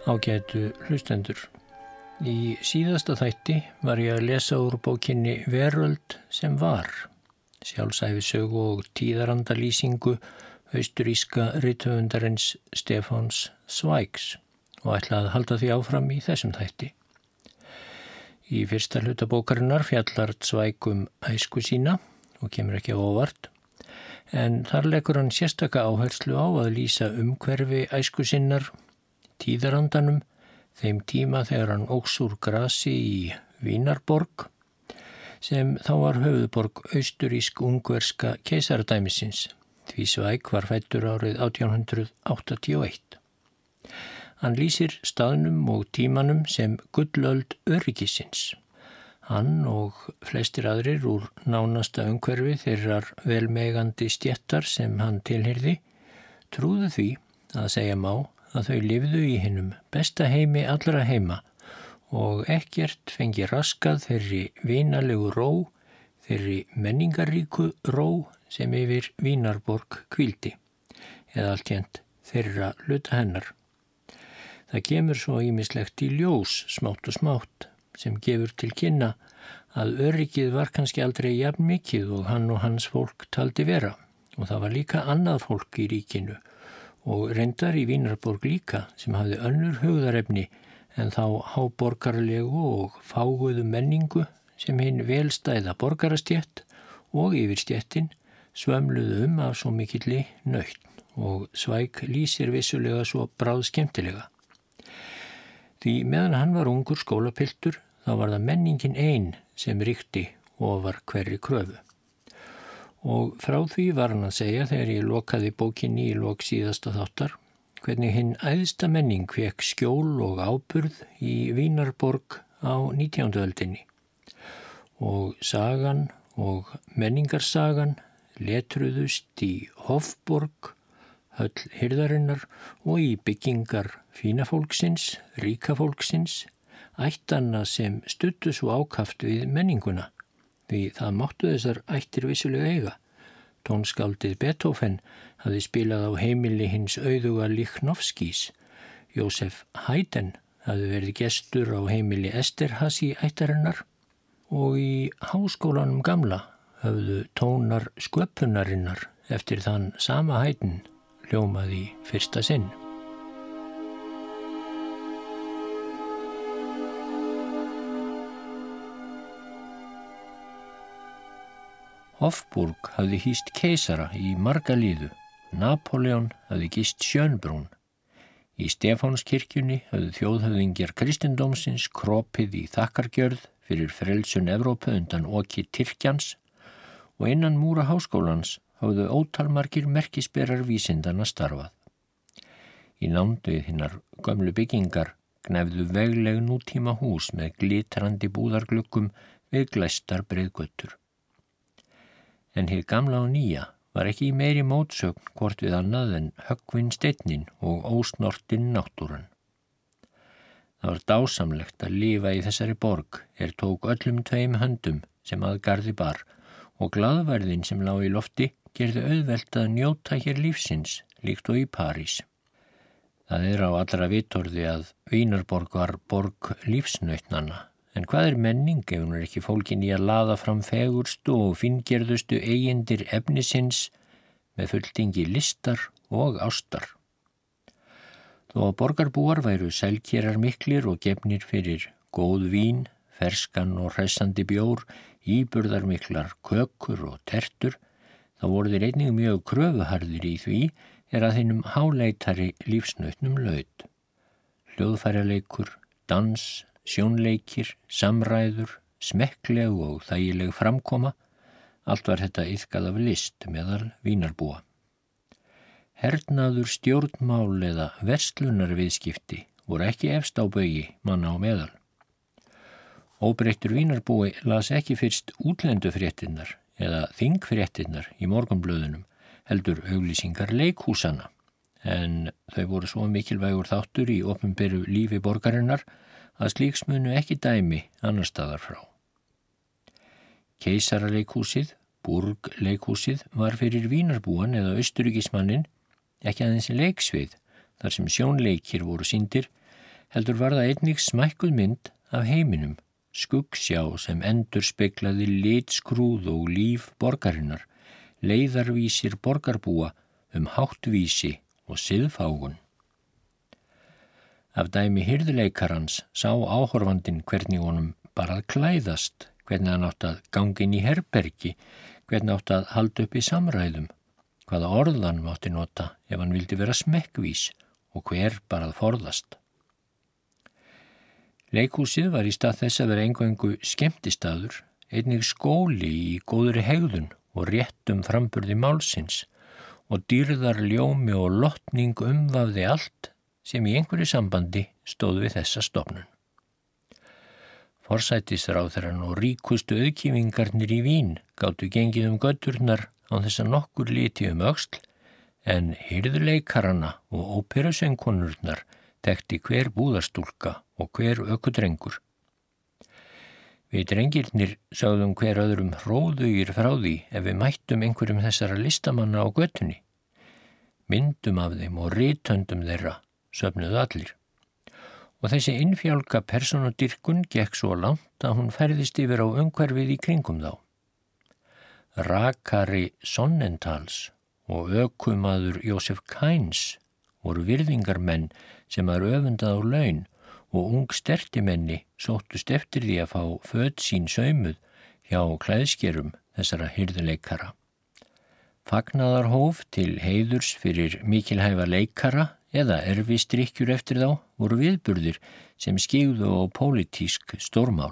Ágætu hlustendur. Í síðasta þætti var ég að lesa úr bókinni Veröld sem var, sjálfsæfisögu og tíðarandalýsingu austuríska rithöfundarins Stefáns Zweigs og ætla að halda því áfram í þessum þætti. Í fyrsta hluta bókarinnar fjallar Zweig æsku sína og kemur ekki á óvart, en þar leggur hann sérstaka áherslu á að lýsa umhverfi æsku sinnar, tíðarandanum, þeim tíma þegar hann óx úr grasi í Vínarborg, sem þá var höfuðborg austurísk-ungverska keisaradæmisins, því Zweig var fæddur árið 1881. Hann lýsir staðnum og tímanum sem gullöld öryggisins. Hann og flestir aðrir úr nánasta umhverfi þeirrar velmegandi stéttar sem hann tilheyrði, trúðu því að segja má að þau lifðu í hinum besta heimi allra heima og ekkert fengi raskað þeirri vinalegu ró, þeirri menningaríku ró sem yfir Vínarborg hvíldi, eða alltént þeirra hluta hennar. Það kemur svo ýmislegt í ljós smátt og smátt sem gefur til kynna að öryggið var kannski aldrei jafn mikið og hann og hans fólk taldi vera, og það var líka annað fólk í ríkinu og reyndar í Vínarborg líka sem hafði önnur hugðarefni en þá háborgaralegu og fáguðu menningu sem hinn velstæða borgarastétt og yfirstéttin svömluðu af svo mikilli nautn, og Zweig lýsir vissulega svo bráðskemmtilega. Því meðan hann var ungur skólapiltur þá var það menningin ein sem ríkti ofar hverri kröfu. Og frá því var hann að segja þegar ég lokaði bókinni í lok síðasta þáttar, hvernig hinn æðsta menning fékk skjól og áburð í Vínarborg á 19. öldinni. Og sagan og menningarsagan letruðust í Hofborg, höll hirðarinnar og í byggingar fína fólksins, ríka fólksins, ættanna sem studdu svo ákaft við menninguna. Því það máttu þessar ættir vissulega eiga. Tónskáldið Beethoven hafði spilað á heimili hins auðuga Lichnowskis. Jósef Haydn hafði verið gestur á heimili Esterházy ættarinnar og í Háskólanum gamla höfðu tónar sköpunarinnar eftir þann sama Haydn hljómað í fyrsta sinn. Hofburg hafði hýst keisara í marga líðu, Napóleon hafði gist Schönbrunn. Í Stefánskirkjunni hafði þjóðhöfðingjar kristindómsins kropið í þakkargjörð fyrir frelsun Evrópu undan oki Tyrkjans og innan múra háskólans hafðu ótalmargir merkisberar vísindanna starfað. Í nánd við hinnar gömlu byggingar gnæfðu vegleg nútíma hús með glitrandi búðargluggum við glæstar breiðgötur. En hið gamla og nýja var ekki í meiri mótsögn hvort við annað en höggvinn steinnin og ósnortinn náttúran. Það var dásamlegt að lifa í þessari borg tók öllum tveim höndum sem að garði bar og glaðværðin sem lá í lofti gerði auðvelt að njóta hér lífsins líkt og í París. Það á allra vitorði að Vínarborg var borg lífsnautnanna. En hvað menning ef hún ekki fólkin í að laða fram fegurstu og fíngerðustu eigindir efnisins með fulltingi listar og ástar? Þó að borgarbúar væru sælkerar miklir og gefnir fyrir góð vín, ferskan og hressandi bjór, íburðarmiklar kökur og tertur, þá voru þeir einnig mjög kröfuharðir í því að hinnum háleitari lífsnautnum laut. Hljóðfæraleikur, dans, sjónleikir, samræður, smekkleg og þægileg framkoma, allt var þetta iðkað af list meðal Vínarbúa. Hernaður, stjórnmál eða verslunarviðskipti voru ekki efst á baugi manna á meðal. Óbreyttur Vínarbúi las ekki fyrst útlendufréttinnar eða þingfréttinnar í morgunblöðunum, heldur auglýsingar leikhúsanna, en þau voru svo mikilvægur þáttur í opinberu lífi borgarinnar að slíks munu ekki dæmi annar staðar frá. Keisaraleikhúsið, Burgleikhúsið, var fyrir Vínarbúan eða austuríkismanninn ekki aðeins leiksvið þar sem sjónleikir voru sýndir, heldur var það einnig smækkuð mynd af heiminum, skuggsjá sem endurspeglaði litskrúð og líf borgarinnar, leiðarvísir borgarbúa háttvísi og siðfágun. Af dæmi hirðleikarans sá áhorfandinn hvernig honum bara að klæðast, hvernig hann átt að ganga inn í herbergi, hvernig átt að halda upp í samræðum, hvaða orðan mátti nota ef hann vildi vera smekkvís og hver bara að forðast. Leikhúsið var í stað þess að vera eingöngu skemmtistaður, einnig skóli í góðri hegðun og réttum framburði málsins og dýrðar ljómi og lotning umvafði allt sem í einhverju sambandi stóð við þessa stofnun. Forsætisráðherrann og ríkustu auðkýfingarnir í Vín gátu gengið göturnar án þess að nokkur liti öxl, en hirðleikarana og óperusöngkonurnar þekkti hver búðarstúlka og hver ökudrengur. Við drengirnir sögðum hver öðrum hróðugir frá því ef við mættum einhverjum þessara listamanna á götunni. Myndum af þeim og rithöndum þeirra söfnuðu allir. Og þessi innfjálka persónudýrkun gekk svo langt að hún færðist yfir á umhverfið í kringum þá. Rakari Sonnentals og ökumaður Jósef Kains voru virðingarmenn sem var öfundað á laun og ung stertimenni sóttust eftir því að fá föt sín saumuð hjá klæðskerum þessara hirðleikara. Fagnaðarhóf til heiðurs fyrir mikilhæfa leikara eða erfistrykkjur eftir þá voru viðburðir sem skyggðu á pólitísk stórmál.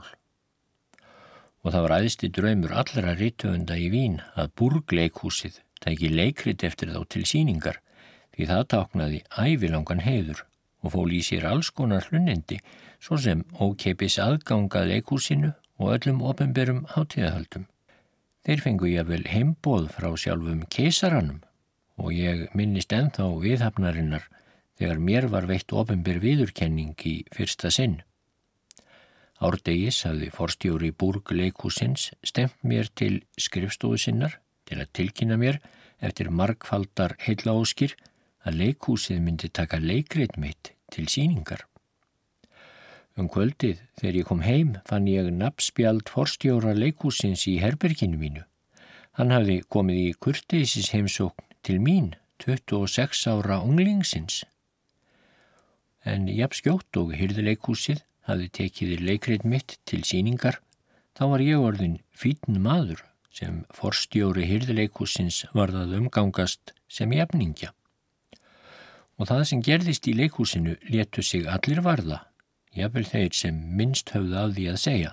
Og það var æðsti draumur allra rithöfunda í Vín að Burgleikhúsið tæki leikrit eftir þá til sýningar, því það táknaði ævilangan heiður og fól í sér alls konar hlunnindi, svo sem ókeypis aðgangað leikhúsinu og öllum opinberum hátíðahöldum. Þeir fengu jafnvel heimboð frá sjálfum keisaranum og ég minnist ennþá viðhafnarinnar þegar mér var veitt opinber viðurkenning í fyrsta sinn. Árdegis hafði forstjóri Burgleikhúsins stemt mér til skrifstofu sinnar til að tilkynna mér eftir margfaldar heillaóskir að leikhúsið myndi taka leikrit mitt til sýningar. Kvöldið þegar ég kom heim fann ég nafnspjald forstjóra leikhúsins í herberginu mínu. Hann hafði komið í kurteisis heimsókn til mín 26 ára unglingsins. En jafn skjótt og hirðleikhúsið hafði tekið leikrit mitt til sýningar, þá var ég orðinn fínn maður sem forstjóri hirðleikhúsins varð að umgangast sem jafningja. Og það sem gerðist í leikhúsinu létu sig allir varða, jafnvel þeir sem minnst höfðu af því að segja.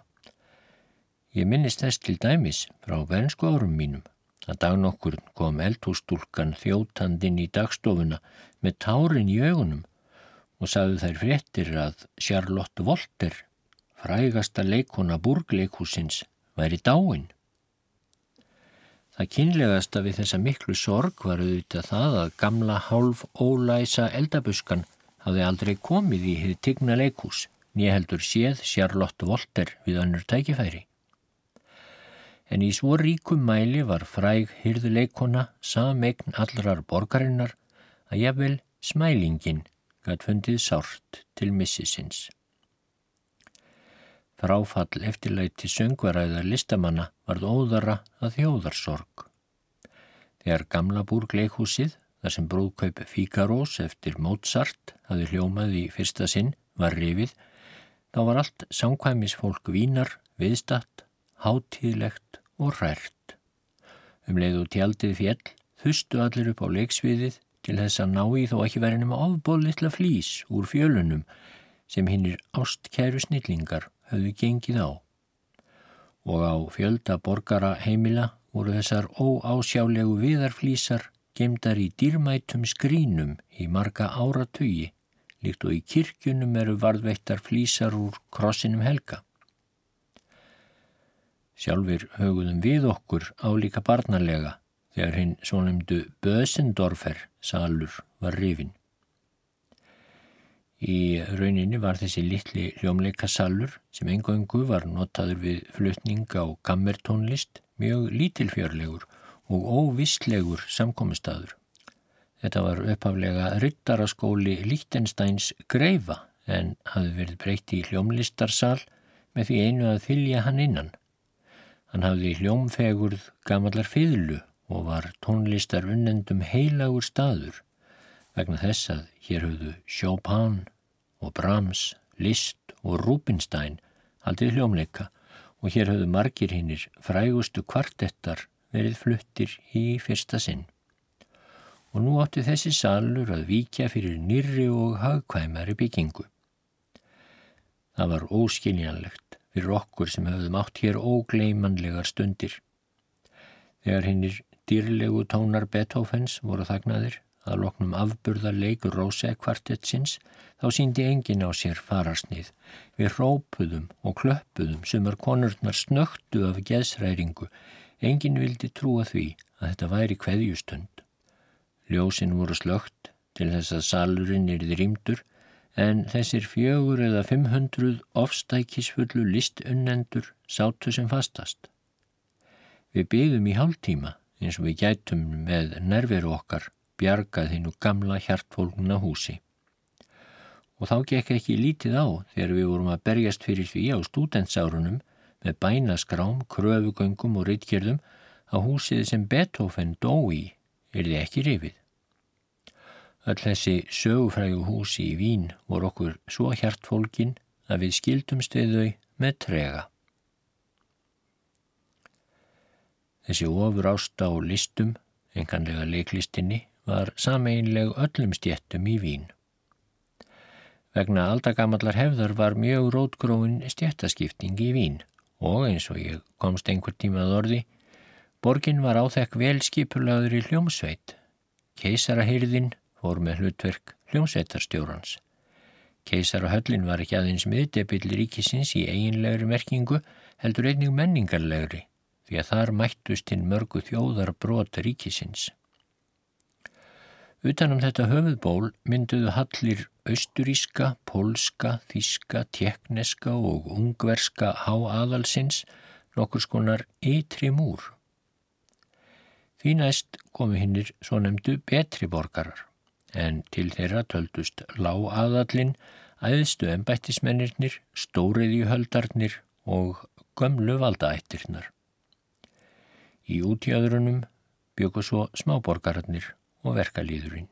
Ég minnist þess til dæmis frá bernsku árum mínum að dag nokkur kom eldhússtúlkan þjótandinn í dagstofuna með tárin í augunum og sagði þær fréttir að Charlotte Wolter, frægasta leikkona Burgleikhúsins, væri dáin. Það kynlegasta við þessa miklu sorg var auðvitað það að gamla hálf ólæsa eldabuskan hafði aldrei komið í hið tigna leikhús, né heldur séð Charlotte Wolter við önnur tækifæri. En í svo ríkum mæli var fræg hirðleikona sameign allrar borgarinnar að jafnvel smælingin gat fundið sárt til missisins. Fráfall eftirlæti söngvaræðar listamanna varð óðara að þjóðarsorg. Þegar gamla Burgleikhúsið, þar sem brúðkaup Fígarós eftir Mozart hafði hljómað í fyrsta sinn, var rifið, þá var allt samkvæmisfólk Vínar viðstatt, hátíðlegt og hrært. Leið og tjaldið féll, þustu allir upp á leiksviðið til þess að ná í þó ekki væri nema ofboðlitla flís úr fjölunum sem hinnir ástkæru snillingar höfðu gengið á. Og á fjölda borgara heimila voru þessar óásjálegu viðarflísar geymdar í dýrmætum skrínum í marga áratugi, líkt og í kirkjunum eru varðveittar flísar úr krossinum helga. Sjálfir höguðum við okkur álíka barnalega þegar hinn svonefndu Bösendorfer salur var rifinn. Í rauninni var þessi litli hljómleikasalur sem eingöngu var notaður við flutning á kammertónlist mjög lítilfjörlegur og óvisslegur samkomustaður. Þetta var upphaflega riddaraskóli Liechtensteins greifa en hafði verið breytt í hljómlistarsal með því einu að þylja hann innan. Hann hafði hljómfegurð gamallar fiðlu og var tónlistar unnendum heilagur staður vegna þess að hér höfðu Chopin og Brahms, Liszt og Rubinstein haldið hljómleika og hér höfðu margir hinnir frægustu kvartettar verið fluttir í fyrsta sinn. Og nú átti þessi salur að víkja fyrir nýrri og hagkvæmari byggingu. Það var óskiljanlegt fyrir okkur sem höfðum átt hér ógleymanlegar stundir. Þegar hinnir dýrlegu tónar Beethovens voru þagnaðir að loknum afburðarleik Rose-kvartettsins, þá sýndi enginn á sér fararsnið. Við hrópuðum og klöppuðum, sumar konurnar snöktu af geðshræringu. Enginn vildi trúa því að þetta væri kveðjustund. Ljósin voru slökkt til þess að salurinn yrði rýmdur, en þessir 400 eða 500 ofstækisfullu listunnendur sátu sem fastast. Við biðum í hálftíma eins og við gætum með nærveru okkar bjargað hinu gamla hjartfólgna húsi. Og þá gekk ekki lítið á þegar við vorum að berjast fyrir því á stúdentsárunum með bænaskrám, kröfugöngum og ritgerðum að húsið sem Beethoven dó í yrði ekki rifið. Öll þessi sögufrægu húsi í Vín voru okkur svo hjartfólgin að við skildumst við þau með trega. Þessi ofurást á listum, einkanlega leiklistinni, var sameiginleg öllum stéttum í Vín. Vegna aldagamallar hefðar var mjög rótgróin stéttaskipting í Vín og eins og ég komst einhver tíma að orði, borgin var áþekk velskipulagður í hljómsveit. Keisarahirðin fór með hlutverk hljómsveitarstjórans. Keisarahöllin var ekki aðeins miðdepill ríkisins í eiginlegri merkingu, heldur einnig menningarlegri, því að þar mættust hinn mörgu þjóðarbrot ríkisins. Utan þetta höfuðból mynduðu hallir austuríska, pólska, þýska, tékkneska og ungverska háaðalsins nokkurs konar ytri múr. Því næst komu hinnir svonefndu betri borgarar, en til þeirra töldust lágaðallinn, æðstu embættismennirnir, stóriðjuhöldarnir og gömlu valdaættirnar. Í útjöðrunum bjuggu svo smáborgararnir og verkalýðurinn.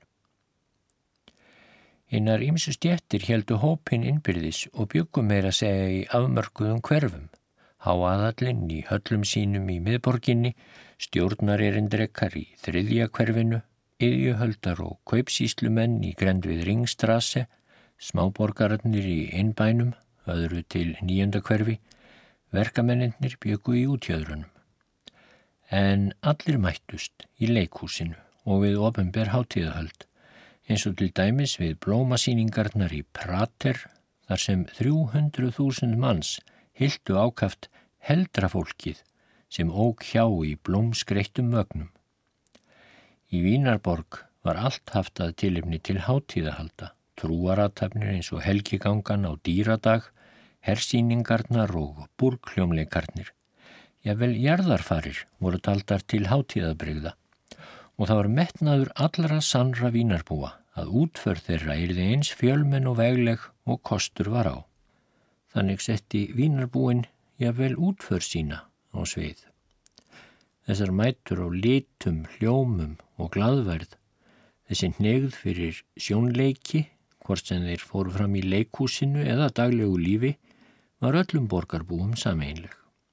Hinnar ýmsu stéttir héldu hópinn innbyrðis og bjuggu meira að segja í afmörkuðum hverfum. Háaðallinn í höllum sínum í miðborginni, stjórnarerindrekar í 3. hverfinu, iðjuhöldar og kaupsýslumenn í grennd við Ringstrasse, smáborgararnir í innbænum, öðru til 9. hverfi, verkamennirnir bjuggu í útjöðrunum. En allir mættust í leikhúsinu og við opinber hátíðahöld, eins og til dæmis við blómasýningarnar í Prater, þar sem 300.000 manns hyltu ákaft heldrafólkið sem ók hjá í blómskreittum mögnum. Í Vínarborg var allt haft að tilefni til hátíðahalda, trúarathafnir eins og helgigangan á dýradag, hersýningarnar og búrkljómleikarnir. Jafnvel jarðarfarir voru taldar til hátíðabrigða og það var metnaður allra sannra Vínarbúa að útför þeirra yrði eins fjölmenn og vegleg og kostur var á. Þannig setti Vínarbúin jafnvel útför sína á svið. Þessar mætur á litum, hljómum og glaðverð, þessi hneigð fyrir sjónleiki, hvort sem þeir fóru fram í leikhúsinu eða daglegu lífi, var öllum borgarbúum sameiginleg.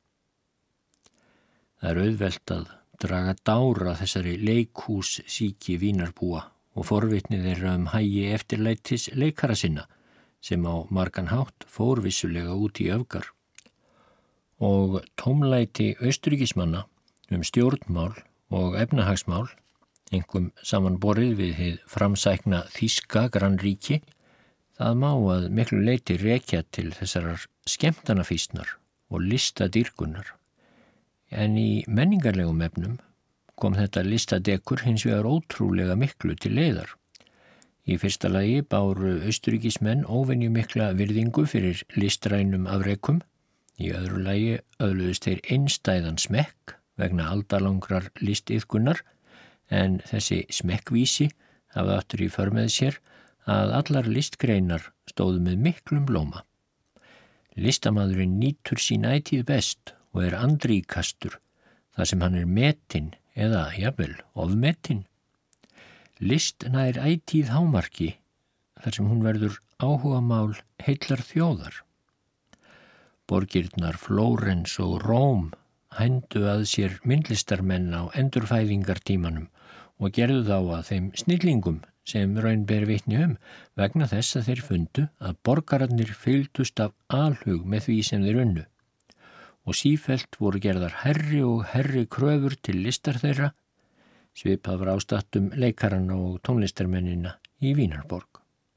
Það er auðvelt að draga dára þessari leikhússíki Vínarbúa og forvitni þeirra hagi eftirlætis leikara sinna, sem á margan hátt fór vissulega út í öfgar. Og tómlæti austuríkismanna stjórnmál og efnahagsmál, einkum samanborið við hið framsækna þýska grannríki, það má að miklu leyti rekja til þessarar skemmtanafýsnar og listadýrkunar. En í menningarlegum efnum kom þetta listadekur hins vegar ótrúlega miklu til leiðar. Í fyrsta lagi báru austuríkismenn óvenju mikla virðingu fyrir listrænum afrekum. Í öðru lagi öðluðust þeir einstæðan smekk vegna aldalangrar listiðkunar, en þessi smekkvísi hafði aftur í för með sér að allar listgreinar stóðu með miklum blóma. Listamaðurinn nýtur sín ætíð best og er andríkastur þar sem hann er metinn eða jafnvel ofmetinn. List nær ætíð hámarki þar sem hún verður áhugamál heillar þjóðar. Borgirnar Flórens og Róm hændu að sér myndlistarmenn á endurfæðingartímanum og gerðu þá að þeim snillingum sem raun ber vitni vegna þess að þeir fundu að borgararnir fylgdust af alhug með því sem þeir unnu og sífellt voru gerðar herri og herri kröfur til listar þeirra, svipað var ástatt leikarana og tónlistarmennina í Vínarborg.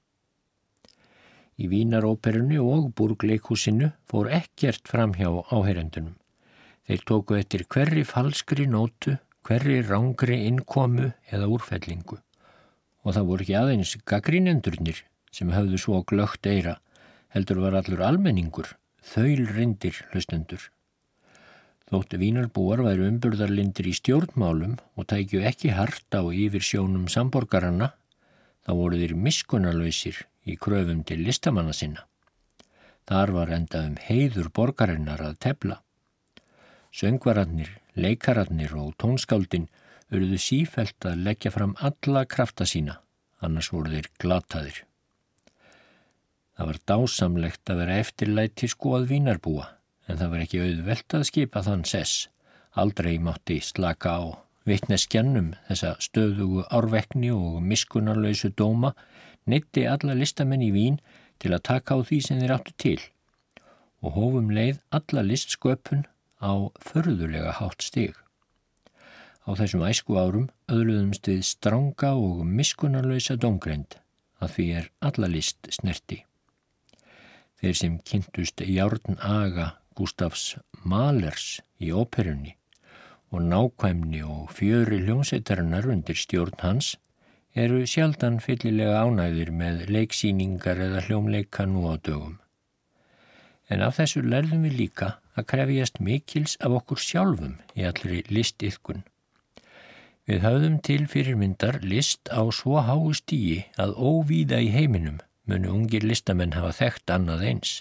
Í Vínaróperunni og Burgleikhúsinu fór ekkert framhjá áheyrendunum. Þeir tóku eftir hverri falskri nótu, hverri rangri innkomu eða úrfellingu. Og það voru ekki aðeins gagnrýnendurnir sem höfðu svo glöggt eyra, heldur var allur almenningur, þaulryndir hlustendur. Þóttu Vínarbúar væru umburðarlindir í stjórnmálum og tækju ekki hart á yfirsjónum samborgarana, þá voru þeir miskunnarlausir í kröfum til listamanna sinna. Þar var enda heiður borgarinnar að tefla. Söngvararnir, leikararnir og tónskáldin urðu sífellt að leggja fram alla krafta sína, annars voru þeir glataðir. Það var dásamlegt að vera eftirlæti skoð Vínarbúa, en það var ekki auðvelt að skipa þann sess. Aldrei mátti slaka á. Vitneskjan þessa stöðugu árvekni og miskunnarlausu dóma neyddi alla listamenn í Vín til að taka á því sem þeir áttu til og hófum leið alla listsköpun á förðulega hátt stig. Á þessum æsku árum öðluðumst við stranga og miskunnarlausa dómgreind að því alla list snerti. Þeir sem kynntust járnaga Gustafs Mahlers í óperunni og nákvæmni og fjöri hljómsveitarinnar undir stjórn hans eru sjaldan fyllilega ánægðir með leiksýningar eða hljómleika nú á dögum. En af þessu lærðum við líka að krefjast mikils af okkur sjálfum í allri listiðkun. Við höfðum til fyrirmyndar list á svo háu stigi að óvíða í heiminum munu ungir listamenn hafa þekkt annað eins.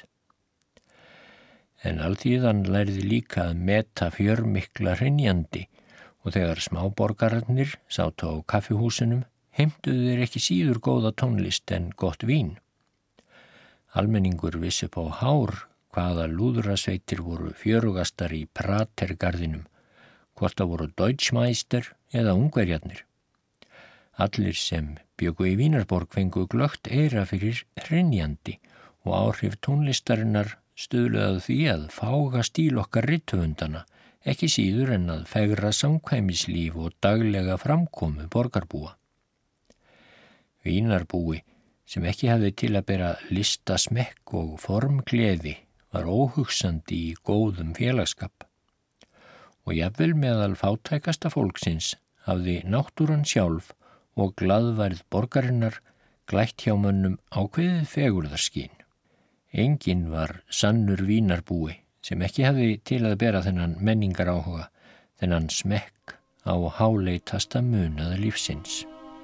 En alþýðan lærði líka að meta fjörmikla hrynjandi og þegar smáborgararnir sátu á kaffihúsunum heimtuðu þeir ekki síður góða tónlist en gott vín. Almenningur vissi upp á hár hvaða lúðrasveitir voru fjörugastar í Pratergarðinum, hvort það voru Deutschmeister eða Ungverjarnir. Allir sem bjuggu í Vínarborg fengu glöggt eyra fyrir hrynjandi og áhrif tónlistarinnar stuðluðu því að fága stíl okkar rithöfundana, ekki síður en að fegra samkvæmislíf og daglega framkomu borgarbúa. Vínarbúi, sem ekki hafði til að bera listasmekk og formgleði, var óhugsandi í góðum félagsskap. Og jafnvel meðal fátækasta fólksins hafði náttúran sjálf og glaðværð borgarinnar glætt hjá mönnum ákveðið fegurðarskyn. Enginn var sannur Vínarbúi sem ekki hafði til að bera þennan menningaráhuga, þennan smekk á háleitasta munaða lífsins.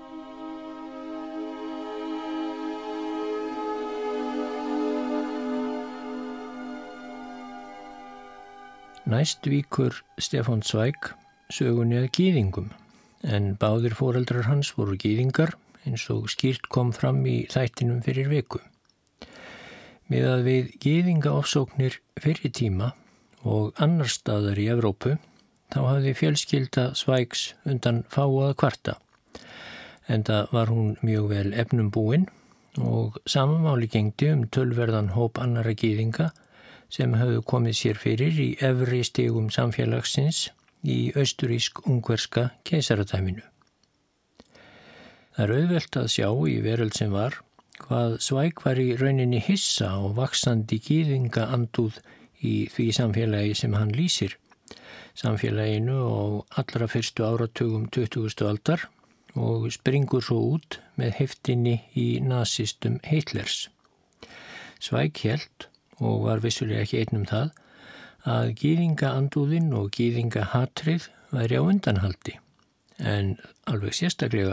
Næst víkur Stefán Zweig sögunni að gyðingum, en báðir foreldrar hans voru gyðingar eins og skýrt kom fram í þættinum fyrir viku. Miðað við gyðingaofsóknir fyrri tíma og annar staðar í Evrópu, þá hafði fjölskylda Zweigs undan fáu að kvarta. Enda var hún mjög vel efnum búin og sama máli gegndi tölverðan hóp annarra gyðinga sem höfðu komið sér fyrir í efri stigum samfélagsins í austurísk-ungverska keisaradæminu. Það er auðvelt að sjá í veröld sem var hvað Zweig var í rauninni hissa og vaxandi gyðingaandúð í því samfélagi sem hann lýsir, samfélaginu á allra fyrstu áratugum 20. aldar og springur svo út með heftinni í nasistum Hitlers. Zweig hélt, og var vissulega ekki einn það, að gyðingaandúðin og gyðingahatrið væri á undanhaldi, en alveg sérstaklega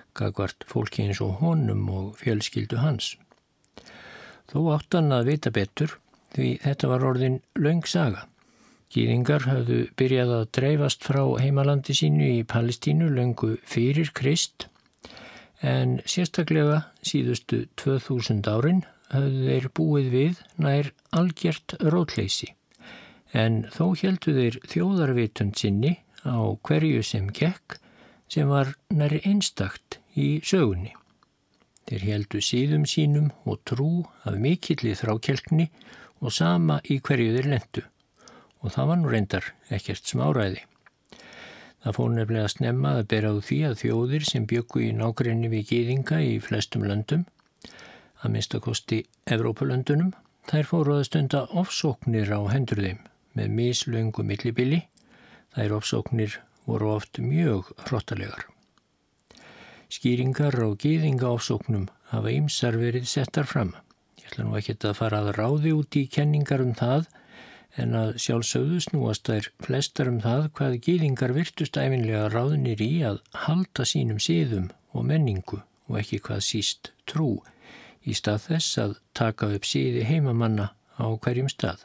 gagvart fólki eins og honum og fjölskyldu hans. Þó átt hann að vita betur því þetta var orðin löng saga. Gyðingar höfðu byrjað að dreifast frá heimalandi sínu í Palestínu löngu fyrir Krist, en sérstaklega síðustu 2000 árin höfðu þeir búið við nær algjört rótleysi. En þó héldu þeir þjóðarvitund sinni á hverju sem gekk sem var nær einstakt í sögunni. Þeir héldu siðum sínum og trú af mikilli þrákelkni og sama í hverju þeir lentu. Og það var nú reyndar ekkert smáræði. Það fór nefnilega snemma að bera á því að þjóðir sem bjuggu í nágrenni við gyðinga í flestum löndum, að minnstakosti Evrópulöndunum, þær fóru að stunda ofsóknir á hendur þeim með mislöngu millibili. Þær ofsóknir voru oft mjög hrottalegar. Skýringar á gyðingaofsóknum hafa ýmsar verið settar fram. Ég ætla nú ekkert að fara að ráði út í kenningar það, en að sjálfsögðu snúast þær flestar það hvað gyðingar virtust ævinlega ráðnir í að halda sínum siðum og menningu og ekki hvað síst trú, í stað þess að taka upp siði heimamanna á hverjum stað.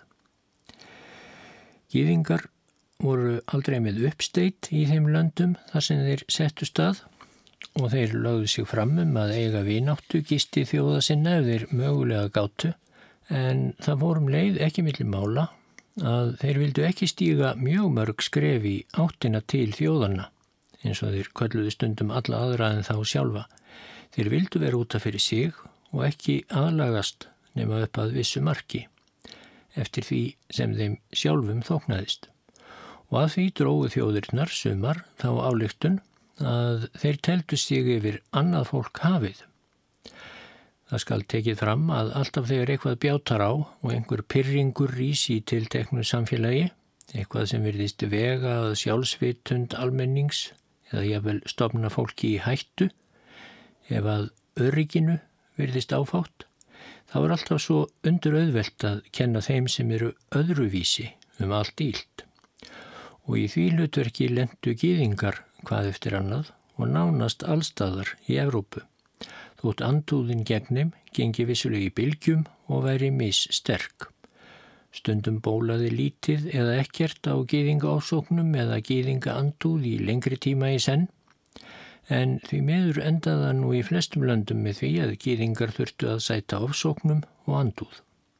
Gyðingar voru aldrei með uppsteyt í þeim löndum þar sem þeir settu stað og þeir lögðu sig fram að eiga vináttu gisti þjóða sinna ef þeir mögulega gátu, en það fór leið ekki milli mála að þeir vildu ekki stíga mjög mörg skref í áttina til þjóðanna, eins og þeir kölluðu stundum alla aðra en þá sjálfa. Þeir vildu vera út af fyrir sig og ekki aðlagast nema upp að vissu marki, eftir því sem þeim sjálfum þóknaðist. Og að því drógu þjóðirnar sumar þá ályktun að þeir teldu sig yfir annað fólk hafið. Það skal tekið fram að alltaf þegar eitthvað bjátar á og einhver pirringur rís í tilteknu samfélagi, eitthvað sem virðist vega að sjálfsvitund almennings eða jafnvel stofna fólki í hættu, ef að örygginu virðist áfátt, þá alltaf svo undurauðvelt að kenna þeim sem eru öðruvísi allt illt. Og í því hlutverki lentu gyðingar hvað eftir annað og nánast allstaðar í Evrópu. Þótt andúðin gegn þeim gengi vissulega í bylgjum og væri missterk. Stundum bólaði lítið eða ekkert á gyðingaofsóknum eða gyðingaandúð í lengri tíma í senn, en því miður endaði það nú í flestum löndum með því að gyðingar þurftu að sæta ofsóknum og andúð.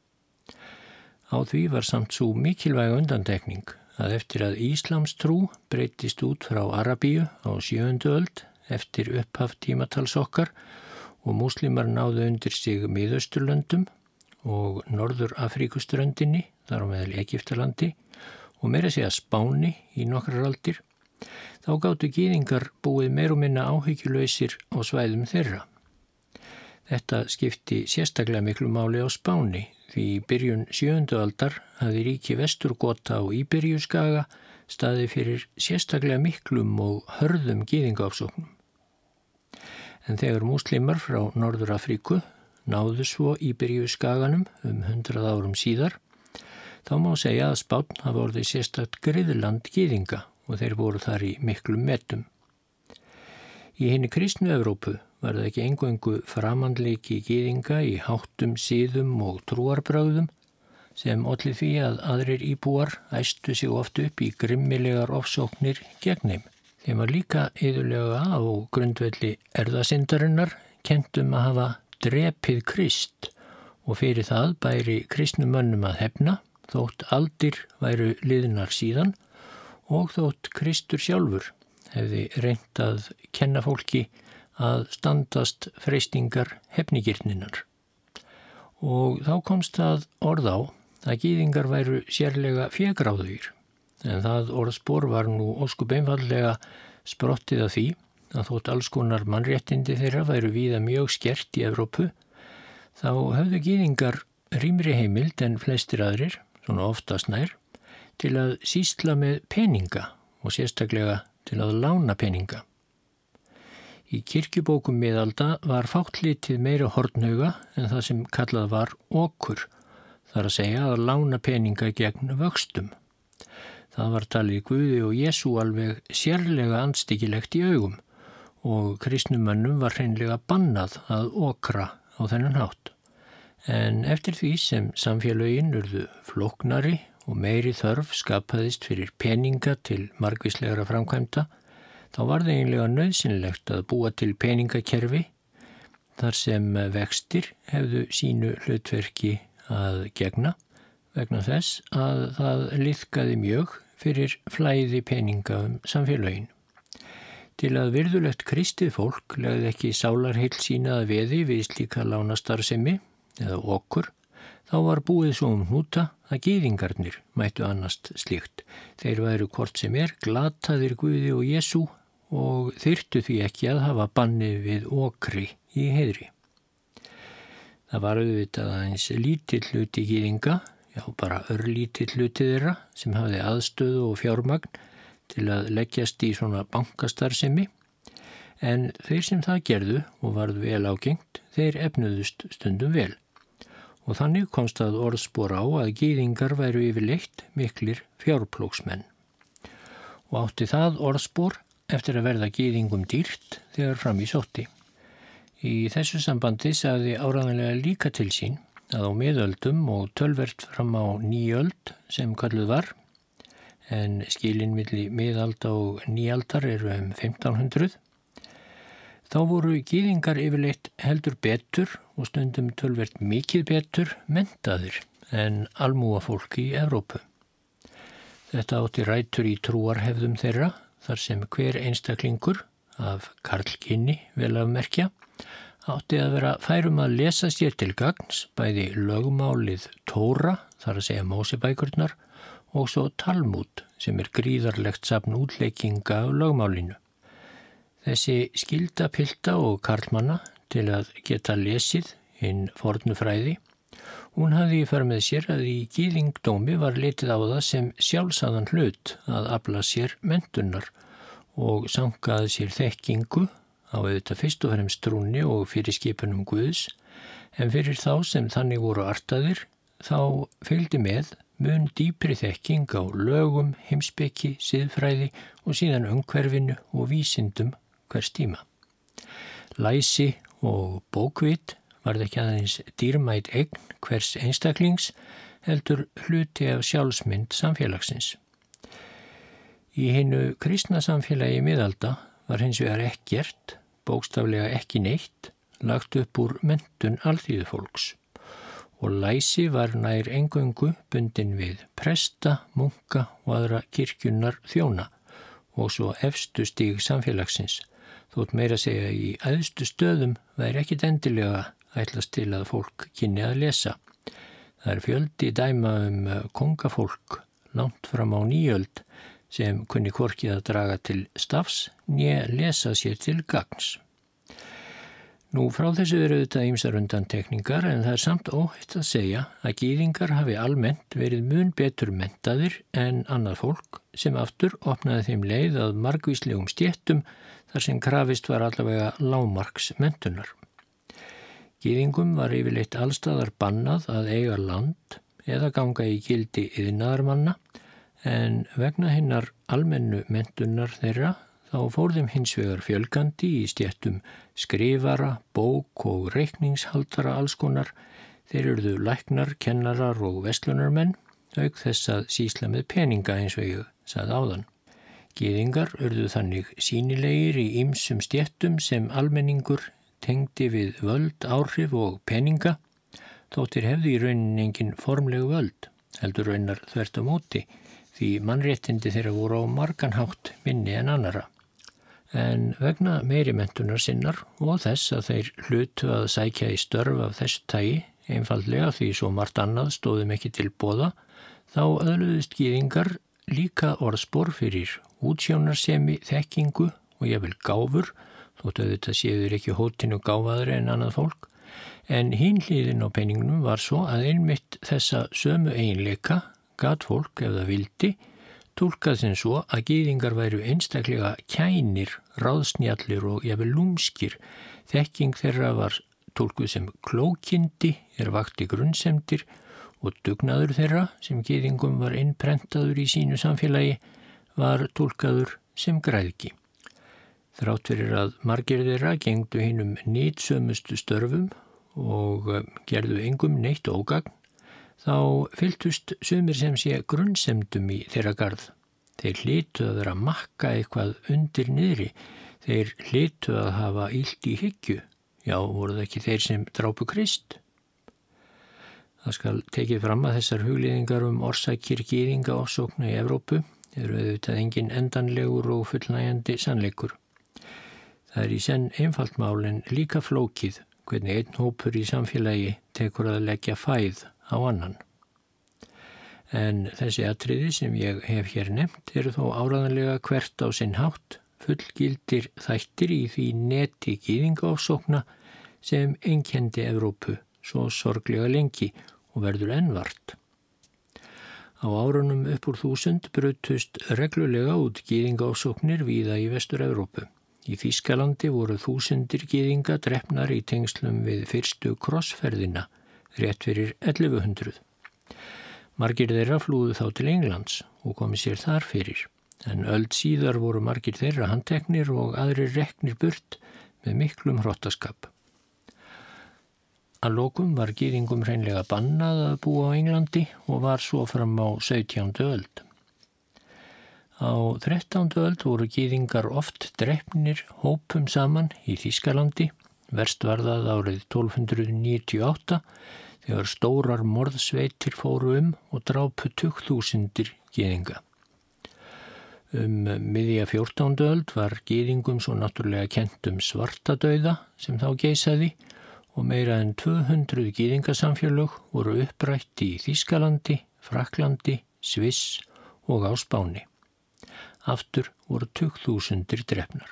Á því var samt svo mikilvæg undantekning að eftir að íslamstrú breyttist út frá Arabíu á 7. öld eftir upphaf tímatals okkar og múslimar náðu undir sig Miðausturlöndum og Norður-Afríkuströndinni, þar á meðal Egyptalandi og meira segja Spáni í nokkrar aldir, þá gátu gyðingar búið meir og minna áhyggjulausir á svæðum þeirra. Þetta skipti sérstaklega miklu máli á Spáni, því í byrjun 7. aldar hafði ríki Vesturgota á Íberíuskaga staðið fyrir sérstaklega miklum og hörðum gyðingaofsóknum. En þegar múslimar frá Norður-Afríku náðu svo Íberíuskaganum 100 árum síðar, þá má segja að Spánn hafi orðið sérstakt griðland gyðinga og þeir voru þar í miklum metum. Í hinni kristnu Evrópu var það ekki eingöngu framandleiki gyðinga í háttum, siðum og trúarbrögðum sem olli því að aðrir íbúar æstu sig oft upp í grimmilegar ofsóknir gegn þeim. Þeim var líka iðulega á grundvelli erfðasyndarinnar kennt að hafa drepið Krist og fyrir það bæri kristnum mönnum að hefna, þótt aldir væru liðnar síðan og þótt Kristur sjálfur hefði reynt að kenna fólki að standast freistingar hefnigirninnar. Og þá komst það orð á að gyðingar væru sérlega fégráðugir. En það orðspor var nú óskup einfaldlega sprottið af því að þótt alls konar mannréttindi þeirra væru víða mjög skert í Evrópu, þá höfðu gyðingar rýmri heimild en flestir aðrir, svona oftast nær, til að sýsla með peninga og sérstaklega til að lána peninga. Í kirkjubókum miðalda var fátt litið meira hornhauga en það sem kallað var okur, þar að segja að lána peninga gegn vöxtum. Það var talið Guði og Jesú alveg sérlega andstyggilegt í augum og kristnumönnum var hreinlega bannað að okra á þennan hátt. En eftir því sem samfélögin urðu flóknari og meiri þörf skapaðist fyrir peninga til margvíslegra framkvæmda, þá var það eiginlega nauðsynlegt að búa til peningakerfi þar sem vextir hefðu sínu hlutverki að gegna vegna þess að það liðkaði mjög fyrir flæði peninga samfélögin. Til að virðulegt kristið fólk legði ekki sálarheill sína að veði við slíka lánastarfsemi eða okkur, þá var búið svo hnúta að gyðingarnir mættu annast slíkt. Þeir væru hvort sem glataðir Guði og Jesú og þyrftu því ekki að hafa bannið við okri í heiðri. Það var auðvitað aðeins lítill hluti gyðinga, já bara örlítill hluti þeirra sem hafði aðstöðu og fjármagn til að leggjast í svona bankastarfsemi, en þeir sem það gerðu og varð vel ágengt, þeir efnuðust stundum vel. Og þannig komst að orðspor á að gyðingar væru yfirleitt miklir fjárplóksmenn. Og átti það orðspor eftir að verða gyðingum dýrt þegar fram í sótti. Í þessu sambandi sagði áreiðanlega líka til sín að á miðöldum og tölvert fram á nýöld sem kölluð var, en skilin milli miðalda og nýaldar eru 1500, þá voru gyðingar yfirleitt heldur betur og stundum tölvert mikið betur menntaðir en almúafólk í Evrópu. Þetta átti rætur í trúarhefðum þeirra þar sem hver einstaklingur af karlkynni vel að merkja átti að vera færum að lesa sér til gagns bæði lögmálið Tóra, þar að segja Mósebækurnar, og svo Talmúd sem gríðarlegt safn útleikinga af lögmálinu. Þessi skylda pilta og karlmanna til að geta lesið hinn fornu fræði, hún hafði í för með sér að í gyðingdómi var litið á það sem sjálfsagðan hlut að afla sér menntunar og sankaði sér þekkingu á auðvitað fyrst og fremst trúnni og fyrir skipunum Guðs, en fyrir þá sem þannig voru artaðir, þá fylgdi með mun dýpri þekking á lögum, heimspeki, siðfræði og síðan umhverfinu og vísindum hvers tíma. Læsi og bókvit varð ekki aðeins dýrmæt eign hvers einstaklings, heldur hluti af sjálfsmynd samfélagsins. Í hinu kristna samfélagi miðalda var hins vegar ekkert, bókstaflega ekki neitt, lagt upp úr menntun alþýðufólks. Og læsi var nær eingöngu bundin við presta, munka og aðra kirkjunnar þjóna og svo efstu stig samfélagsins, þótt meira segja í æðstu stöðum væri ekkit endilega ætlast til að fólk kynni að lesa. Það fjöldi dæma kongafólk langt fram á nýöld sem kunni hvorki að draga til stafs né lesa sér til gagns. Nú frá þessu eru auðvitað ýmsar undantekningar en það samt óhætt að segja að gyðingar hafi almennt verið mun betur menntaðir en annað fólk sem aftur opnaði þeim leið að margvíslegum stéttum þar sem krafist var allavega lágmarks menntunar. Gyðingum var yfirleitt allstaðar bannað að eiga land eða ganga í gildi iðnaðarmanna en vegna hinnar almennu menntunar þeirra þá fór þeim hins vegar fjölgandi í stéttum skrifara, bók og reikningshaldara allskonar. Þeir urðu læknar, kennarar og verslunarmenn, auk þess að sýsla með peninga eins og ég sagði áðan. Gyðingar urðu þannig sýnilegir í ýmsum stéttum sem almenningur tengdi við völd, áhrif og peninga, þóttir hefði í rauninni engin formleg völd, heldur raunar þvert á móti, því mannréttindi þeirra voru á margan hátt minni en annara. En vegna meiri menntunar sinnar og þess að þeir hlutu að sækja í störf af þessu tagi, einfaldlega því svo margt annað stóðum ekki til boða, þá öðluðust gyðingar líka orðspor fyrir útsjónarsemi, þekkingu og jafnvel gáfur, þótt auðvitað séður ekki hótinu gáfaðri en annað fólk, en hinn hliðin á peningnum var svo að einmitt þessa sömu eiginleika gat fólk ef það vildi, túlkað sem svo að gyðingar væru einstaklega kænir, ráðsnjallir og jafnvel lúmskir. Þekking þeirra var túlkuð sem klókindi, vakti grunnsemdir og dugnaður þeirra sem gyðingum var innprentaður í sínu samfélagi var túlkaður sem græðgi. Þrátt fyrir að margir þeirra gengdu hinum nýtsömustu störfum og gerðu engum neitt ógagn, þá fylgtust sumir sem sé grunnsemdum í þeirra garð. Þeir hlytu að vera að makka eitthvað undir niðri, þeir hlytu að hafa illt í hyggju, já, voru það ekki þeir sem drápu Krist? Það skal tekið fram að þessar huglýðingar orsakir gyðingaofsókna í Evrópu eru auðvitað engin endanlegur og fullnægjandi sannleikur. Það er í senn einfalt mál en líka flókið hvernig einn hópur í samfélagi tekur að leggja fæð á annan. En þessi atriði sem ég hef hér nefnt eru þó áreiðanlega hvert á sinn hátt fullgildir þættir í því neti gyðingaofsókna sem einkenndi Evrópu svo sorglega lengi og verður enn vart. Á árunum upp úr 1000 brutust reglulega út gyðingaofsóknir víða í Vestur-Evrópu. Í Þýskalandi voru þúsundir gyðinga drepnar í tengslum við fyrstu krossferðina, rétt fyrir 1100. Margir þeirra flúðu þá til Englands og komið sér þar fyrir, en öld síðar voru margir þeirra handteknir og aðrir reknir burt með miklum hrottaskap. Að lokum var gyðingum hreinlega bannað að búa á Englandi og var svo fram á 17. öld. Á 13. öld voru gyðingar oft drepnir hópum saman í Þýskalandi, verst var það árið 1298 þegar stórar morðsveitir fóru og drápu 20.000 gyðinga. Miðja 14. öld var gyðingum svo náttúrulega kennt svartadauða sem þá geisaði og meira en 200 gyðingasamfélög voru upprætt í Þýskalandi, Frakklandi, Sviss og á Spáni. Aftur voru 20.000 drepnar.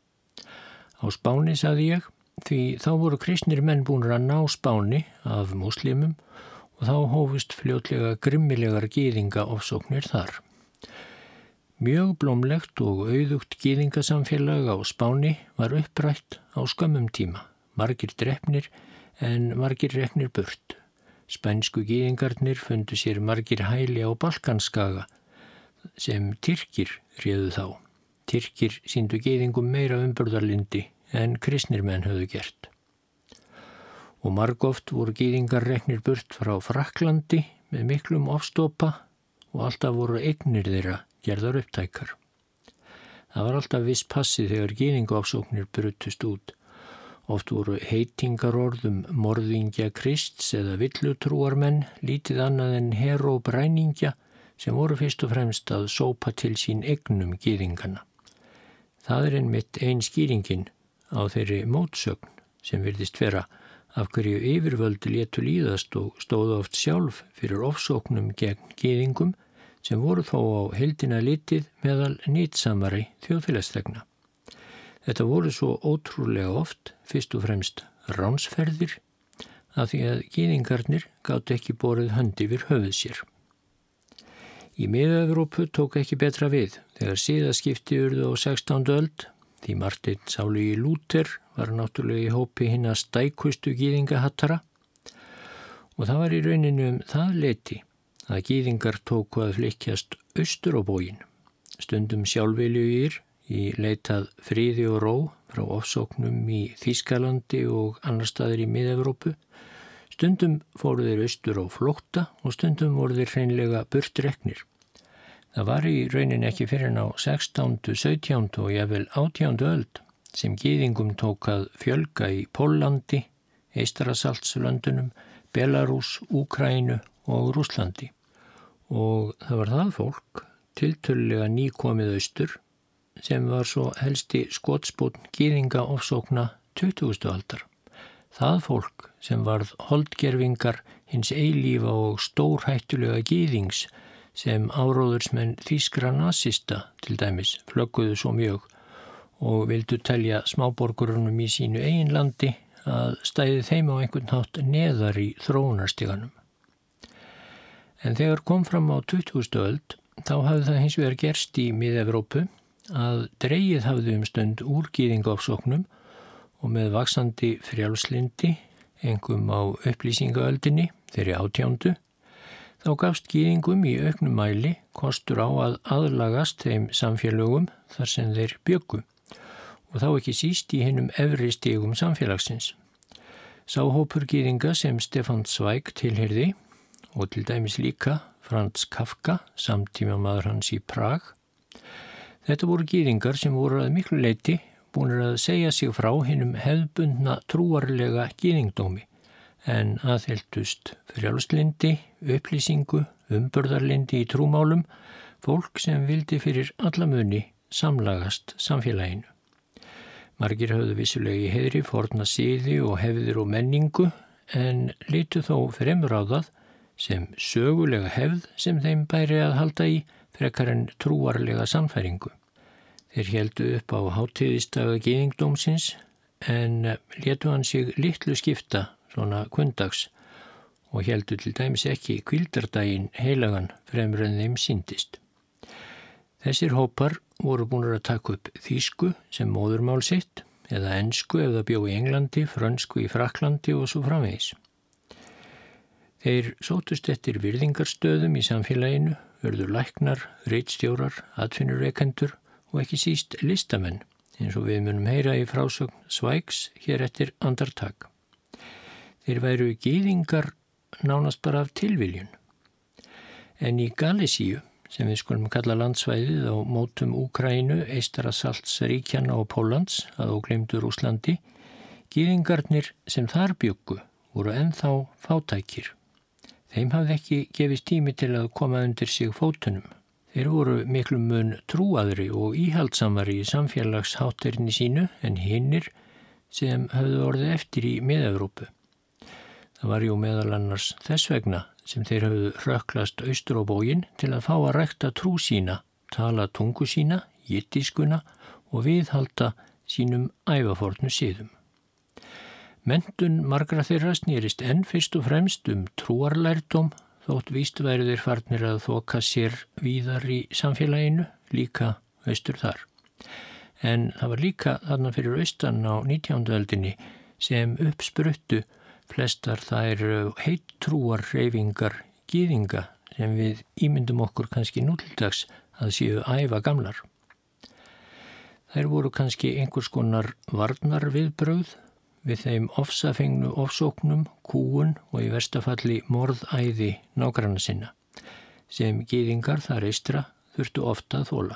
Á Spáni, sagði ég, því þá voru kristnir menn búnir að ná Spáni af múslimum og þá hófust fljótlega grimmilegar gyðingaofsóknir þar. Mjög blómlegt og auðugt gyðingasamfélag á Spáni var upprætt á skömmum tíma. Margir drepnir en margir reknir burt. Spænsku gyðingarnir fundu sér margir hæli á Balkanskaga sem Tyrkir réðu þá. Tyrkir sýndu gyðingum meira umburðarlyndi en kristnir menn höfðu gert. Og margoft voru gyðingar reknir burt frá Frakklandi með miklum ofstopa og alltaf voru eignir þeirra gerðar upptækar. Það var alltaf viss passi þegar gyðingaofsóknir brutust út. Oft voru heitingarorð morðingja Krists eða villutrúarmenn lítið annað en heróp ræningja sem voru fyrst og fremst að sópa til sín eignum gyðingana. Það er einmitt ein skýringin á þeirri mótsögn sem virðist vera af hverju yfirvöld létu líðast og stóðu oft sjálf fyrir ofsóknum gegn gyðingum sem voru þó á heildina litið meðal nýtsamari þjóðfélagsþegna. Þetta voru svo ótrúlega oft fyrst og fremst ránsferðir af því að gyðingarnir gátu ekki borið hönd yfir höfuð sér. Í Mið-Evrópu tók ekki betra við þegar siðaskipti urðu á 16. öld því Marteinn Sálugi Lúther var náttúrulega í hópi hinna stækustu gyðingahattara og það var í rauninu það leyti að gyðingar tóku að flykkjast austur á bóginn, stundum sjálfviljugir í leitað friði og ró frá ofsóknum í Þýskalandi og annar staðar í Mið-Evrópu. Stundum fóru þeir austur á flótta og stundum voru þeir hreinlega burtreknir. Það var í raunin ekki fyrir en á 16., 17. og jafnvel 18. öld sem gyðingum tók að fjölga í Póllandi, Eystrasaltslöndunum, Belarús, Úkraínu og Rússlandi. Og það var það fólk, tiltölulega nýkomið austur, sem var svo helsti skotspónn gyðingaofsókna 20. aldar. Það fólk sem varð holdgervingar hins eilífa og stórhættulega gyðings sem áróðursmenn þýskra nasista til dæmis flögguðu svo mjög og vildu telja smáborgurunum í sínu eigin landi að stæði þeim á einhvern hátt neðar í þróunarstiganum. En þegar kom fram á 20. öld þá hafði það hins vegar gerst í Mið-Evrópu að dregið hafði stund úr gyðingaofsóknum og með vaxandi frjálslyndi, einkum á upplýsingaöldinni, þeirri 18., þá gafst gyðingum í auknum mæli kostur á að aðlagast þeim samfélögum þar sem þeir bjuggu og þá ekki síst í hinum efri stigum samfélagsins. Sá hópur gyðinga sem Stefán Zweig tilheyrði og til dæmis líka Franz Kafka, samtímamaður hans í Prag. Þetta voru gyðingar sem voru að miklu leyti búnir að segja sig frá hinum hefðbundna trúarlega gyðingdómi en aðheltust frjálslyndi, upplýsingu, umburðarlyndi í trúmálum, fólk sem vildi fyrir alla muni samlagast samfélaginu. Margir höfðu vissulega í heiðri forna siði og hefðir og menningu en litu þó fremur á það sem sögulega hefð sem þeim bæri að halda í frekar en trúarlega sannfæringu. Þeir héldu upp á hátíðisdaga gyðingdómsins en létu hann sig litlu skipta svona kundags og héldu til dæmis ekki hvíldardaginn heilagan fremur en þeim sýndist. Þessir hópar voru búnir að taka upp þýsku sem móðurmál sitt eða ensku ef það bjó í Englandi, frönsku í Frakklandi og svo framvegis. Þeir sótust eftir virðingarstöðum í samfélaginu, urðu læknar, ritstjórar, atvinnurekendur og ekki síst listamenn, eins og við munum heyra í frásögn Zweigs hér eftir andartak. Þeir væru gyðingar nánast bara af tilviljun. En í Galísíu, sem við skulum kalla landsvæðið á mótum Úkraínu, Eistarasaltsríkjanna og Póllands, að ógleymdu Rússlandi, gyðingarnir sem þar bjuggu voru ennþá fátækir. Þeim hafði ekki gefist tími til að koma undir sig fótunum. Þeir voru miklu mun trúaðri og íhaldsamari í samfélagshátterni sínu en hinnir sem höfðu orðið eftir í Mið-Evrópu. Það var jú meðal annars þess vegna sem þeir höfðu hrökklast austur á bóginn til að fá að rækta trú sína, tala tungu sína, jiddiskuna og viðhalda sínum ævafornu siðum. Menntun margra þeirra snýrist enn fyrst og fremst trúarlærdóm, þótt víst væru þeir farnir að þoka sér víðar í samfélaginu, líka austur þar. En það var líka þarna fyrir austan á 19. öldinni sem uppspruttu flestar þær heittrúarhreyfingar gyðinga sem við ímyndum okkur kannski nútildags að séu æva gamlar. Þær voru kannski einhvers konar varnarviðbrögð við þeim ofsafengnu ofsóknum, kúgun og í verstafalli morðæði nágranna sinna, sem gyðingar þar eystra þurftu ofta að þola.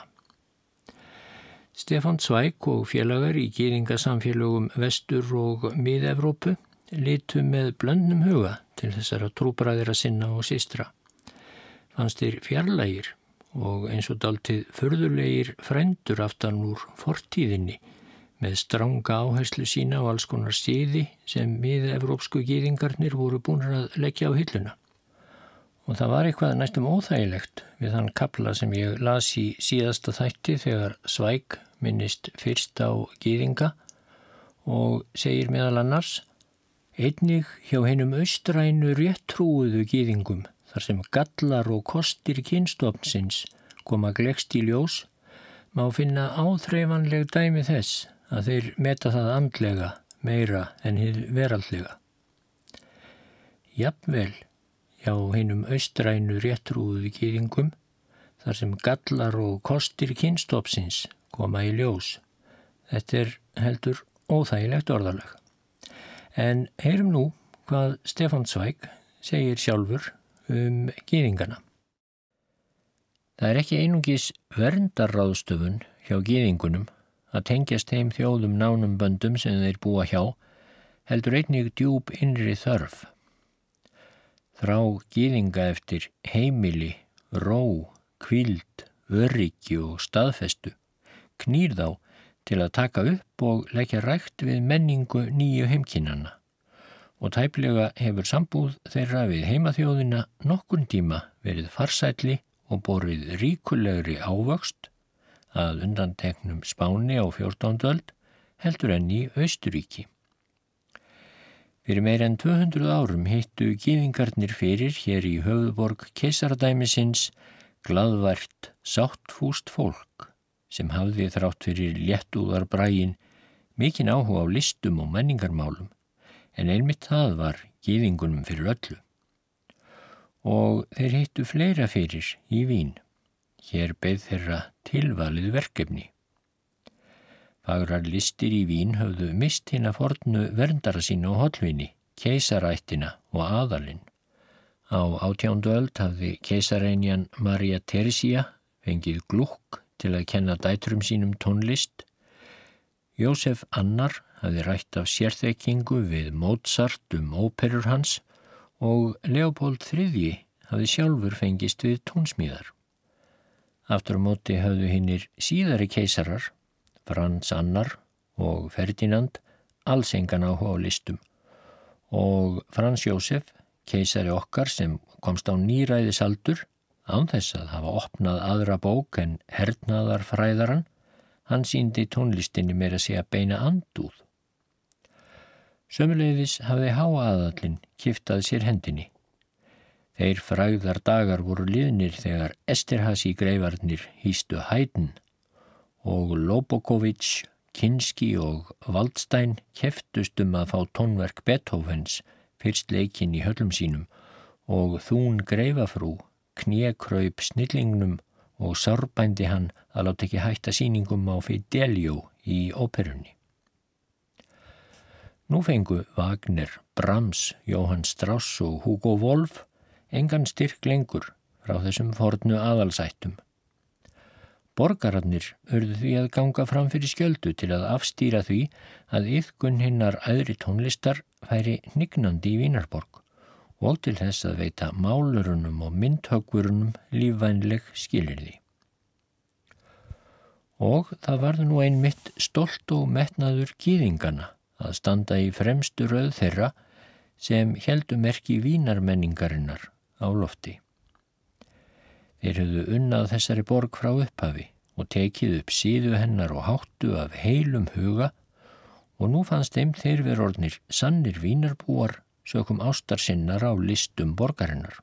Stefán Zweig og félagar í gyðingasamfélögum Vestur- og Mið-Evrópu litu með blöndnum huga til þessara trúbræðra sinna og systra. Fannst þeir fjarlægir og eins og dálítið furðulegir frændur aftan úr fortíðinni með stranga áherslu sína á alls konar siði sem mið-evrópsku gyðingarnir voru búnir að leggja á hilluna. Og það var eitthvað næstum óþægilegt við þann kafla sem ég las í síðasta þætti þegar Zweig minnist fyrst á gyðinga og segir meðal annars: einnig hjá hinum austrænu réttrúuðu gyðingum þar sem gallar og kostir kynstofnsins koma gleggst í ljós, má finna áþreifanleg dæmi þess að þeir meta það andlega meira en hið veraldlega. Jafnvel hjá hinum austrænu réttrúuðu gyðingum þar sem gallar og kostir kynstofnsins koma í ljós. Þetta heldur óþægilegt orðalag. En heyrum nú hvað Stefán Zweig segir sjálfur gyðingana. Það ekki einungis verndarráðstöfun hjá gyðingunum að tengjast þeim þjóðum nánum böndum sem þeir búa hjá, heldur einnig djúp innri þörf. Þrá gyðinga eftir heimili, ró, hvíld, öryggi og staðfestu knýr þá til að taka upp og leggja rækt við menningu nýju heimkynnanna og tæplega hefur sambúð þeirra við heimaþjóðina nokkurn tíma verið farsælli og borið ríkulegri ávöxt að undanteknum Spáni á 14. öld heldur enn í Austurríki. Fyrir meir en 200 árum hittu gyðingarnir fyrir hér í höfuðborg keisaradæmisins glaðvært, sáttfúst fólk sem hafði þrátt fyrir léttúðarbraginn mikinn áhuga á listum og menningarmálum, en einmitt það var gyðingunum fyrir öllu. Og þeir hittu fleira fyrir í Vín. Hér beið þeirra tilvalið verkefni. Fagrar listir í Vín höfðu mist hina fornu verndara sína og hollvini, keisarættina og aðalinn. Á 18. öld hafði keisareinjan María Teresía fengið Gluck til að kenna dætrum sínum tónlist. Jósef Annar hafði rætt af sérþekkingu við Mozart óperur hans og Leopold III hafði sjálfur fengist við tónsmíðar. Aftur á móti höfðu hinnir síðari keisarar, Frans Annar og Ferdinand, alls engan áhuga á listum og Frans Jósef, keisari okkar sem komst á níræðisaldur, án þess að hafa opnað aðra bók en hernaðarfræðaran, hann sýndi tónlistinni meira að segja beina andúð. Sömuleiðis hafði háaðallinn kiftað sér hendinni. Þeir frægðar dagar voru liðnir þegar Esterházy greifarnir hýstu Haydn og Lobokovich, Kinski og Waldstein keftust að fá tónverk Beethovens fyrst leikinn í höllum sínum og Þún greifafrú knékraup snillingnum og sárbændi hann að láta ekki hætta sýningum á Fidelio í óperunni. Nú fengu Wagner, Brahms, Johann Strauss og Hugo Wolf engan styrk lengur frá þessum fornu aðalsættum. Borgararnir urðu því að ganga fram fyrir skjöldu til að afstýra því að iðkun hinnar æðri tónlistar færi hnignandi í Vínarborg og til þess að veita málurunum og myndhöggvurunum lífvænleg skilyrði. Og það varð nú einmitt stolt og metnaður gyðinganna að standa í fremstu röð þeirra sem héldu merki Vínarmenningarinnar á lofti. Þeir höfðu unnað þessari borg frá upphafi og tekið upp siðu hennar og háttu af heilum huga og nú fannst þeim þeir vera orðnir sannir Vínarbúar sökum ástar sinnar á listum borgarinnar.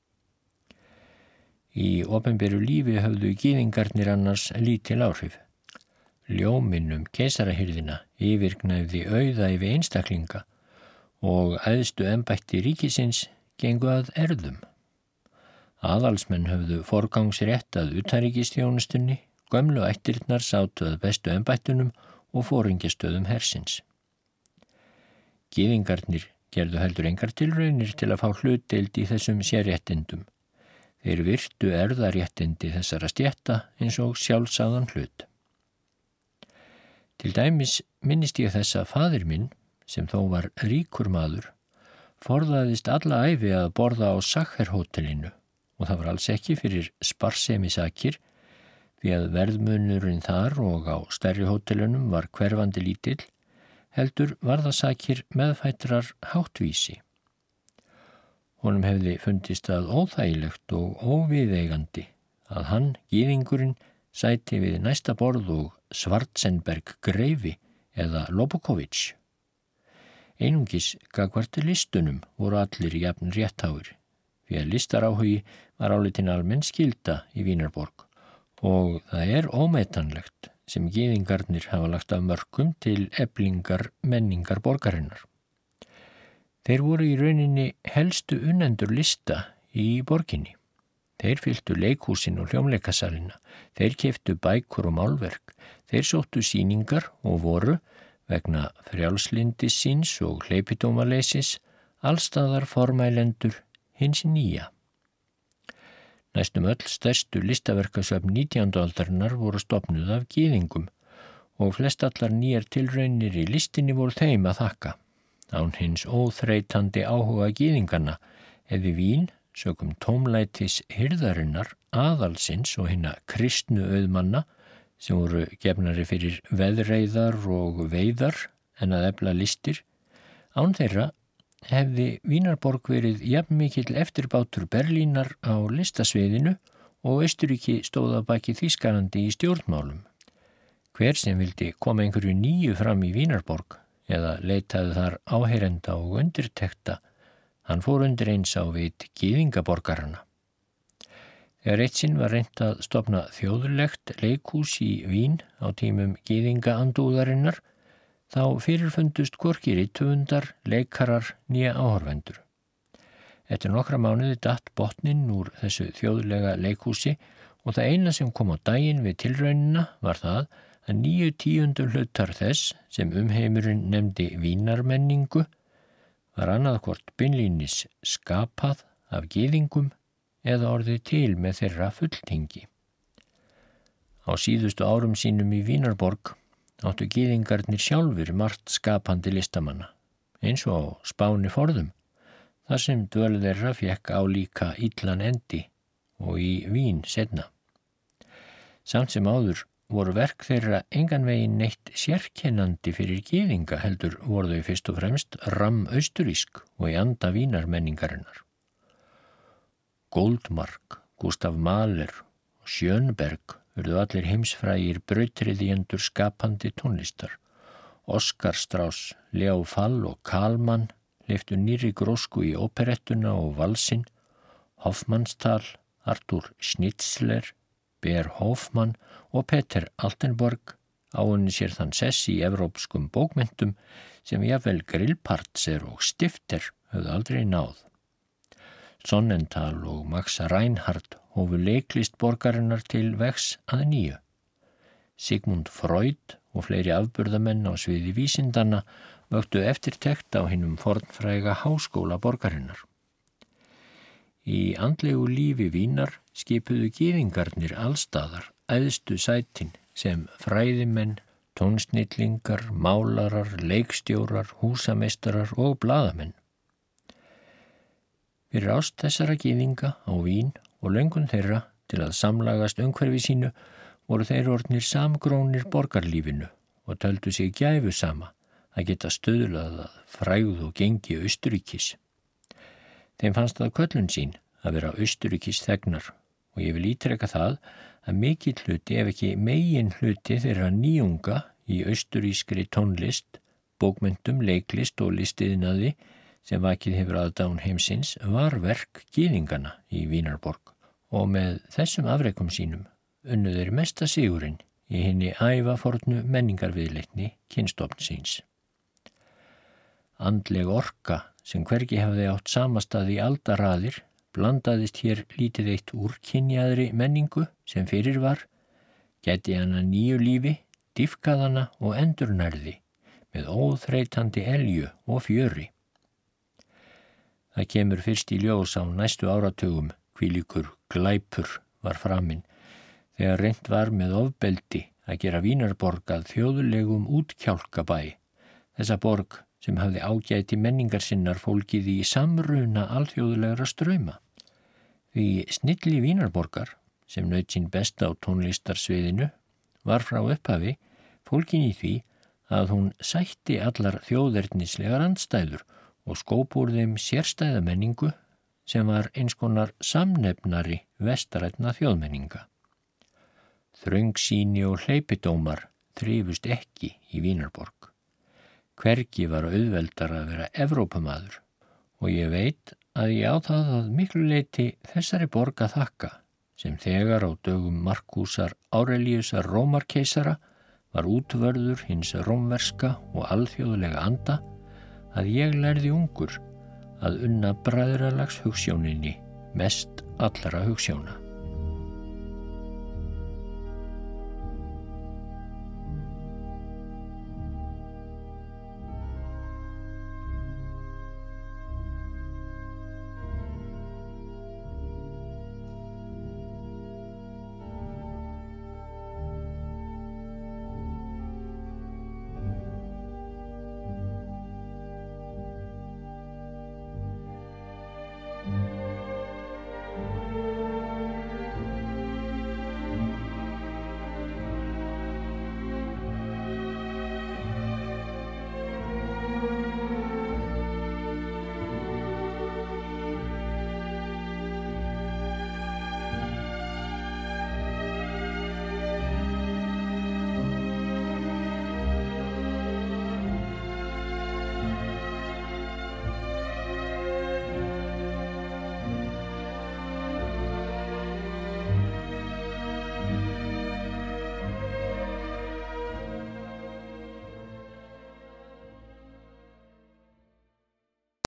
Í opinberu lífi höfðu gyðingarnir annars lítil áhrif. Ljóminn keisarahirðina yfirgnæfði auðæfi einstaklinga og æðstu embætti ríkisins gengu að erðum. Aðalsmenn höfðu forgangsrétt að utanríkisþjónustunni, gömlu ættirnar sátu að bestu embættunum og foringjastöðum hersins. Gyðingarnir gerðu heldur engar tilraunir til að fá hlutdeild í þessum sérréttindum. Þeir virtu erfðaréttindi þessara stétta eins og sjálfsagðan hlut. Til dæmis minnist ég þess að faðir minn, sem þó var ríkur maður, forðaðist alla ævi að borða á Sacher-hótelinu og það var alls ekki fyrir sparsemisakir því að verðmunurinn þar og á stærri hótelunum var hverfandi lítill, heldur var það sakir meðfættrar háttvísi. Honum hefði fundist það óþægilegt og óviðeigandi að hann, gyðingurinn, sæti við næsta borð og Schwarzenberg greifi eða Lobokovich. Einungis gagnvart listunum voru allir jafn réttháir, því að listaráhugi var álitinn almenn skylda í Vínarborg og það er ómetanlegt sem gyðingarnir hafa lagt af mörkum til eflingar menningar borgarinnar. Þeir voru í rauninni helstu unnendur lista í borginni. Þeir fylltu leikhúsin og hljómleikasalina, þeir keyptu bækur og málverk, þeir sóttu sýningar og voru, vegna frjálslyndis síns og hleypidómaleysis, allstaðar formælendur hins nýja. Næstum öll stærstu listaverkasöfn 19. aldarinnar voru stofnuð af gyðingum og flestallar nýjar tilraunir í listinni voru þeim að þakka. Án hins óþreytandi áhuga gyðinganna hefði Vín, sökum tómlætis hirðarinnar, aðalsins og hinna kristnu auðmanna sem voru gefnari fyrir veðreiðar og veiðar en að efla listir, án þeirra hefði Vínarborg verið jafnmikill eftirbátur Berlínar á listasviðinu og Austurríki stóð að baki Þýskalandi í stjórnmálum. Hver sem vildi koma einhverju nýju fram í Vínarborg eða leitaði þar áheyrenda og undirtekta, hann fór undir eins á vit gyðingaborgarana. Þegar eitt sinn var reynt að stofna þjóðlegt leikhús í Vín á tímum gyðingaandúðarinnar, þá fyrirfundust hvorki rithöfundar, leikarar né áhorfendur. Eftir nokkra mánuði datt botninn úr þessu þjóðlega leikhúsi og það eina sem kom á daginn við tilraunina var það að 9/10 þess sem umheimurinn nefndi vínarmenningu var annað hvort beinlínis skapað af gyðingum eða orðið til með þeirra fulltingi. Á síðustu árum sínum í Vínarborg áttu gyðingarnir sjálfur margt skapandi listamanna, eins og á Spáni forðum, þar sem dvöl þeirra fékk álíka illan endi og í Vín seinna. Samt sem áður voru verk þeirra engan veginn neitt sérkennandi fyrir gyðinga, heldur voru þau fyrst og fremst austurrísk og í anda vínarmenningarinnar. Goldmark, Gustav Mahler og Schönberg urðu allir heimsfrægir brautryðjendur skapandi tónlistar. Oskar Strauss, Leo Fall og Kalman hleyptu nýrri grósku í óperettuna og valsinn. Hofmannsthal, Arthur Schnitzler, Beer Hofmann og Peter Altenburg áunni sér þann sess í evrópskum bókmenntum sem jafnvel Grillparzer og Stifter höfðu aldrei náð. Sonnenthal og Max Reinhardt hófu leiklist borgarinnar til vegs að nýju. Sigmund Freud og fleiri afburðamenn á sviði vísindanna vöktu eftirtekt á hinum fornfræga háskóla borgarinnar. Í andlegu lífi Vínar skipuðu gyðingarnir allstaðar æðstu sætin sem fræðimenn, tónsnillingar, málarar, leikstjórar, húsameistarar og blaðamenn. Fyrir ást þessara gyðinga á Vín og löngun þeirra til að samlagast umhverfi sínu voru þeir orðnir samgrónir borgarlífinu og töldu sig gæfusama að geta stuðlað að frægð og gengi Austurríkis. Þeim fannst það köllun sín að vera Austurríkis þegnar og ég vil ítreka það að mikill hluti ef ekki megin hluti þeirra nýjunga í austurískri tónlist, bókmenntum, leiklist og listiðnaði sem vakið hefur aðdáun heimsins var verk gyðingana í Vínarborg og með þessum afrekum sínum unnu þeir mesta sigurinn í hinni ævafornu menningarviðleitni kynstofn síns. Andleg orka sem hvergi hafði átt samastað í aldaraðir blandaðist hér lítið eitt úrkynjaðri menningu sem fyrir var, gæti hana nýju lífi, dýpkað hana og endurnærði með óþreytandi elju og fjöri. Það kemur fyrst í ljós á næstu áratugum hvílíkur glæpur var framinn þegar reynt var með ofbeldi að gera Vínarborg að þjóðlegum útkjálkabæ, þessa borg sem hafði ágæti menningar sinnar fólgið í samruna alþjóðlegra strauma. Því snilli Vínarborgar, sem naut sín best á tónlistarsviðinu, var frá upphafi fólgin í því að hún sætti allar þjóðernislegar andstæður og skóp úr þeim sérstæða menningu sem var eins konar samnefnari vestrænna þjóðmenninga. Þröngsýni og hleypidómar þrifust ekki í Vínarborg. Hvergi var auðveldar að vera Evrópumaður og ég veit að ég á það að miklu leyti þessari borg að þakka sem þegar á dögum Markúsar Árelíusar Rómarkeisara var útvörður hins rómverska og alþjóðlega anda að ég lærði ungur að unna bræðralags hugsjóninni mest allra hugsjóna.